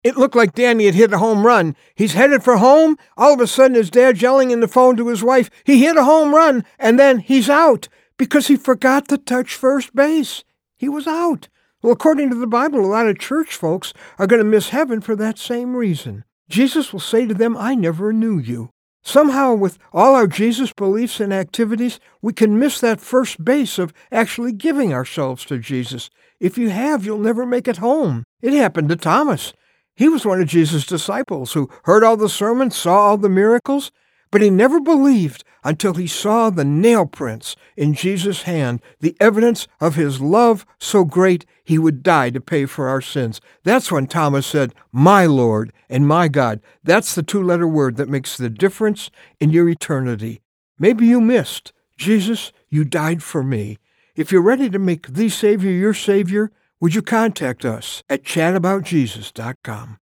It looked like Danny had hit a home run. He's headed for home. All of a sudden, his dad's yelling in the phone to his wife, he hit a home run, and then he's out because he forgot to touch first base. He was out. Well, according to the Bible, a lot of church folks are going to miss heaven for that same reason. Jesus will say to them, I never knew you. Somehow, with all our Jesus beliefs and activities, we can miss that first base of actually giving ourselves to Jesus. If you have, you'll never make it home. It happened to Thomas. He was one of Jesus' disciples who heard all the sermons, saw all the miracles, but he never believed until he saw the nail prints in Jesus' hand, the evidence of his love so great he would die to pay for our sins. That's when Thomas said, my Lord and my God. That's the two-letter word that makes the difference in your eternity. Maybe you missed. Jesus, you died for me. If you're ready to make the Savior your Savior, would you contact us at chataboutjesus.com.